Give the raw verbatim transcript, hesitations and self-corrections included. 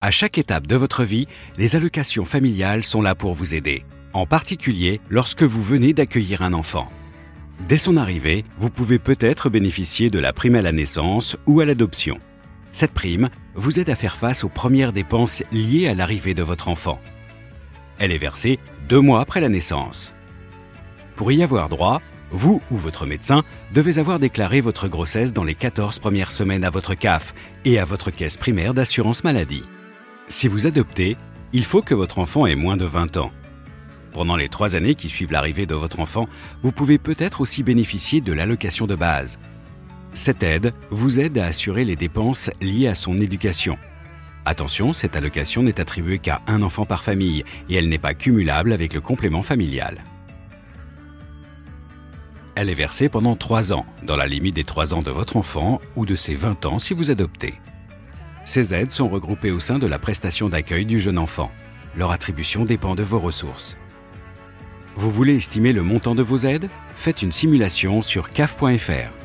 À chaque étape de votre vie, les allocations familiales sont là pour vous aider, en particulier lorsque vous venez d'accueillir un enfant. Dès son arrivée, vous pouvez peut-être bénéficier de la prime à la naissance ou à l'adoption. Cette prime vous aide à faire face aux premières dépenses liées à l'arrivée de votre enfant. Elle est versée deux mois après la naissance. Pour y avoir droit, vous ou votre médecin devez avoir déclaré votre grossesse dans les quatorze premières semaines à votre C A F et à votre caisse primaire d'assurance maladie. Si vous adoptez, il faut que votre enfant ait moins de vingt ans. Pendant les trois années qui suivent l'arrivée de votre enfant, vous pouvez peut-être aussi bénéficier de l'allocation de base. Cette aide vous aide à assurer les dépenses liées à son éducation. Attention, cette allocation n'est attribuée qu'à un enfant par famille et elle n'est pas cumulable avec le complément familial. Elle est versée pendant trois ans, dans la limite des trois ans de votre enfant ou de ses vingt ans si vous adoptez. Ces aides sont regroupées au sein de la prestation d'accueil du jeune enfant. Leur attribution dépend de vos ressources. Vous voulez estimer le montant de vos aides? Faites une simulation sur C A F point F R.